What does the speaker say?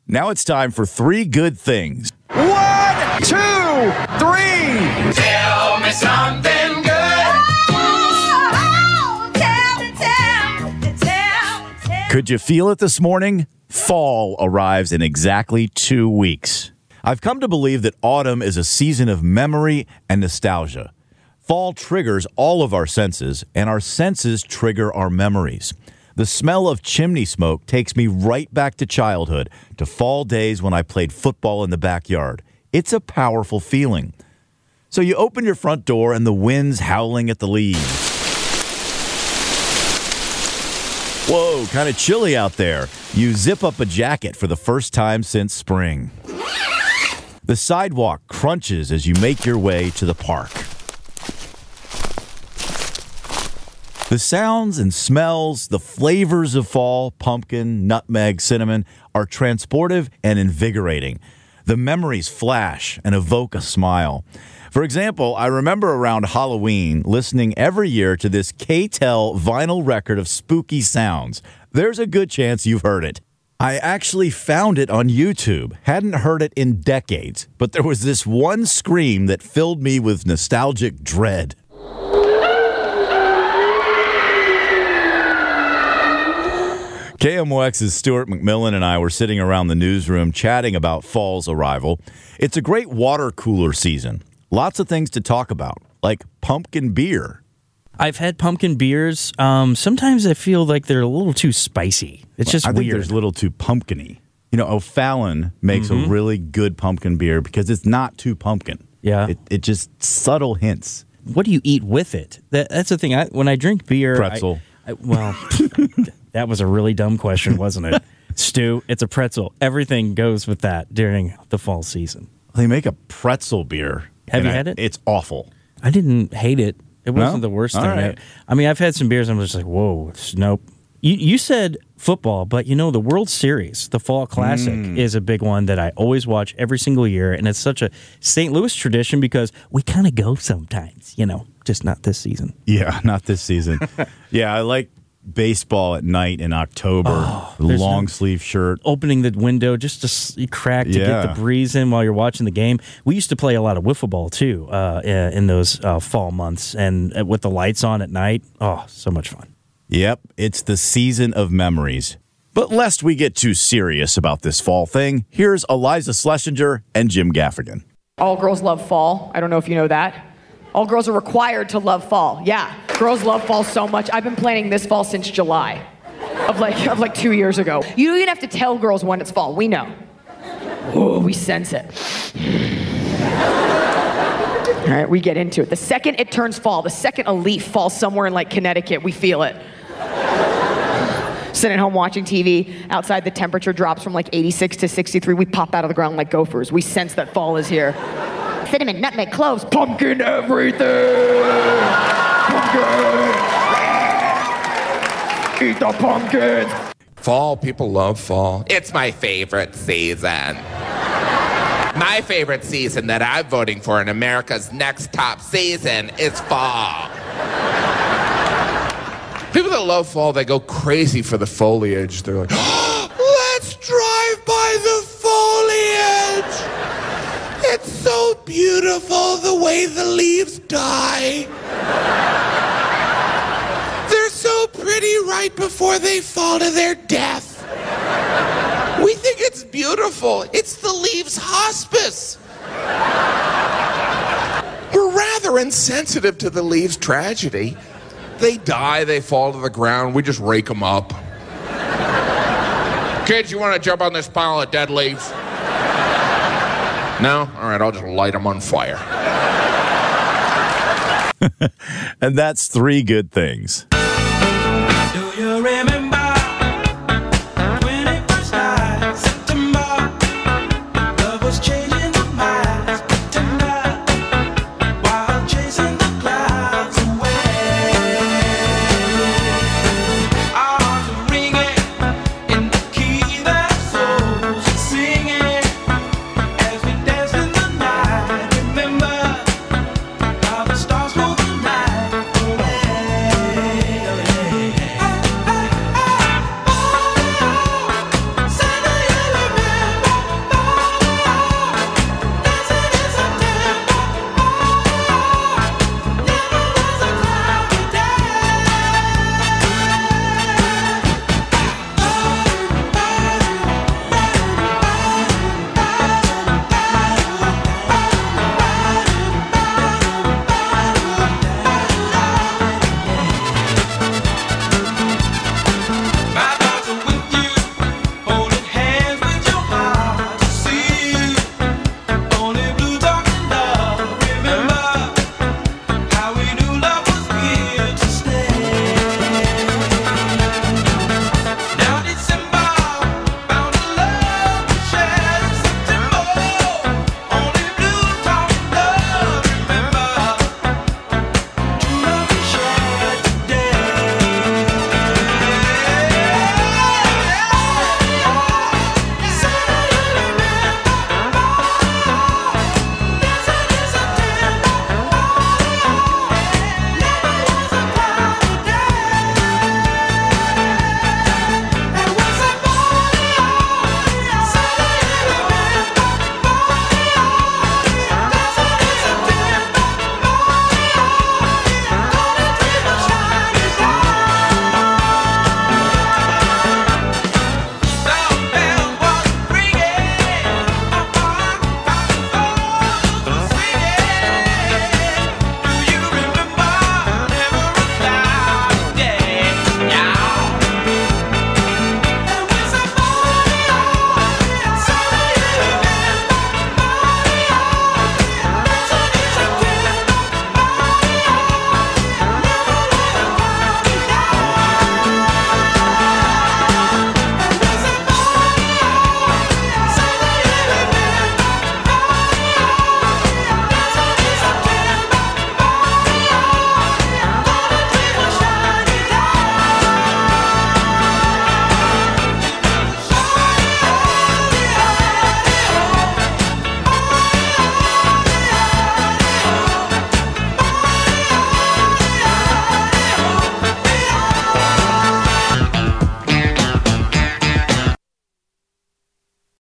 Now it's time for 3 good things. 1, 2, 3. Tell me something good. Could you feel it this morning? Fall arrives in exactly 2 weeks. I've come to believe that autumn is a season of memory and nostalgia. Fall triggers all of our senses, and our senses trigger our memories. The smell of chimney smoke takes me right back to childhood, to fall days when I played football in the backyard. It's a powerful feeling. So you open your front door and the wind's howling at the leaves. Whoa, kind of chilly out there. You zip up a jacket for the first time since spring. The sidewalk crunches as you make your way to the park. The sounds and smells, the flavors of fall, pumpkin, nutmeg, cinnamon, are transportive and invigorating. The memories flash and evoke a smile. For example, I remember around Halloween listening every year to this K-Tel vinyl record of spooky sounds. There's a good chance you've heard it. I actually found it on YouTube. Hadn't heard it in decades, but there was this one scream that filled me with nostalgic dread. KMOX's Stuart McMillan and I were sitting around the newsroom chatting about fall's arrival. It's a great water cooler season. Lots of things to talk about, like pumpkin beer. I've had pumpkin beers. Sometimes I feel like they're a little too spicy. It's just I weird. think there's a little too pumpkin-y. You know, O'Fallon makes a really good pumpkin beer because it's not too pumpkin. Yeah. It just subtle hints. What do you eat with it? That's the thing. When I drink beer... Pretzel. Well, that was a really dumb question, wasn't it? Stu, it's a pretzel. Everything goes with that during the fall season. They make a pretzel beer. Have you had it? It's awful. I didn't hate it. It wasn't the worst All thing. right. I mean, I've had some beers and I was just like, whoa, nope. You said football, but you know, the World Series, the Fall Classic, is a big one that I always watch every single year. And it's such a St. Louis tradition because we kind of go sometimes, you know, just not this season. Yeah, not this season. Yeah, I like baseball at night in October. Long sleeve shirt. Opening the window just to crack to get the breeze in while you're watching the game. We used to play a lot of wiffle ball, too, in those fall months. And with the lights on at night, so much fun. Yep, it's the season of memories. But lest we get too serious about this fall thing, here's Eliza Schlesinger and Jim Gaffigan. All girls love fall. I don't know if you know that. All girls are required to love fall. Yeah, girls love fall so much. I've been planning this fall since July of like 2 years ago. You don't even have to tell girls when it's fall. We know. Oh, we sense it. All right, we get into it. The second it turns fall, the second a leaf falls somewhere in like Connecticut, we feel it. Sitting home watching TV, outside the temperature drops from like 86 to 63. We pop out of the ground like gophers. We sense that fall is here. Cinnamon, nutmeg, cloves, pumpkin, everything! Pumpkin! Eat the pumpkins! Fall, people love fall. It's my favorite season. My favorite season that I'm voting for in America's next top season is fall. People that love fall, they go crazy for the foliage. They're like, let's drive by the foliage. It's so beautiful the way the leaves die. They're so pretty right before they fall to their death. We think it's beautiful. It's the leaves' hospice. We're rather insensitive to the leaves' tragedy. They die, they fall to the ground, we just rake them up. Kids, you want to jump on this pile of dead leaves? No? All right, I'll just light them on fire. And that's 3 good things. Do you remember?